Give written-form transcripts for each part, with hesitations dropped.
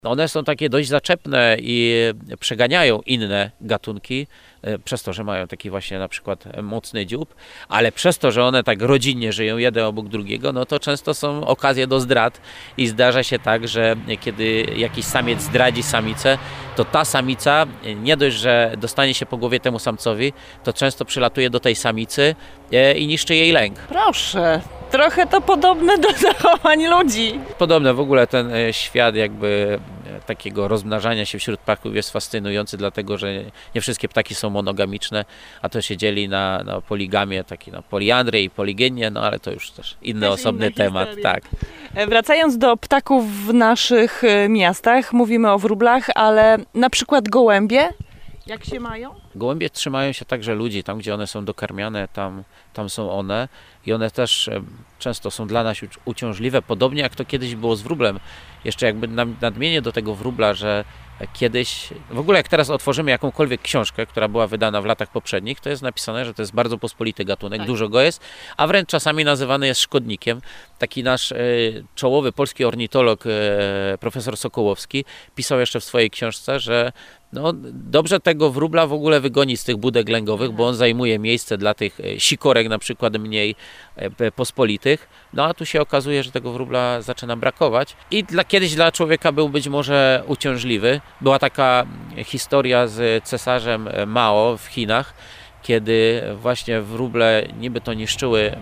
One są takie dość zaczepne i przeganiają inne gatunki, przez to, że mają taki właśnie na przykład mocny dziób, ale przez to, że one tak rodzinnie żyją jeden obok drugiego, no to często są okazje do zdrad i zdarza się tak, że kiedy jakiś samiec zdradzi samicę, to ta samica nie dość, że dostanie się po głowie temu samcowi, to często przylatuje do tej samicy i niszczy jej lęk. Proszę, trochę to podobne do zachowań ludzi. Podobne w ogóle ten świat jakby takiego rozmnażania się wśród ptaków jest fascynujący, dlatego że nie wszystkie ptaki są monogamiczne, a to się dzieli na poligamię, taki na poliandrię i poligenię, no ale to już też inny osobny temat. Tak. Wracając do ptaków w naszych miastach, mówimy o wróblach, ale na przykład gołębie, jak się mają? Gołębie trzymają się także ludzi, tam gdzie one są dokarmiane, tam są one i one też często są dla nas uciążliwe, podobnie jak to kiedyś było z wróblem. Jeszcze jakby nadmienię do tego wróbla, że kiedyś, w ogóle jak teraz otworzymy jakąkolwiek książkę, która była wydana w latach poprzednich, to jest napisane, że to jest bardzo pospolity gatunek, tak. Dużo go jest, a wręcz czasami nazywany jest szkodnikiem. Taki nasz czołowy polski ornitolog, profesor Sokołowski, pisał jeszcze w swojej książce, że no, dobrze tego wróbla w ogóle wygonić z tych budek lęgowych, bo on zajmuje miejsce dla tych sikorek na przykład mniej pospolitych. No a tu się okazuje, że tego wróbla zaczyna brakować i kiedyś dla człowieka był być może uciążliwy. Była taka historia z cesarzem Mao w Chinach, kiedy właśnie wróble niby to niszczyły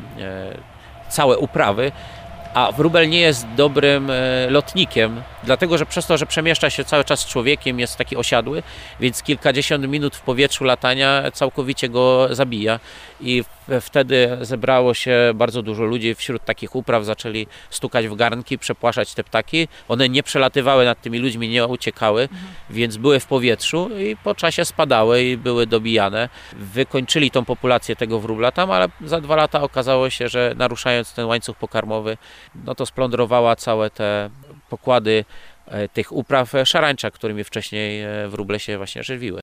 całe uprawy, a wróbel nie jest dobrym lotnikiem, dlatego że przez to, że przemieszcza się cały czas z człowiekiem, jest taki osiadły, więc kilkadziesiąt minut w powietrzu latania całkowicie go zabija. I wtedy zebrało się bardzo dużo ludzi wśród takich upraw, zaczęli stukać w garnki, przepłaszać te ptaki. One nie przelatywały nad tymi ludźmi, nie uciekały, więc były w powietrzu i po czasie spadały i były dobijane. Wykończyli tą populację tego wróbla tam, ale za 2 lata okazało się, że naruszając ten łańcuch pokarmowy, no to splądrowała całe te pokłady tych upraw szarańcza, którymi wcześniej wróble się właśnie żywiły.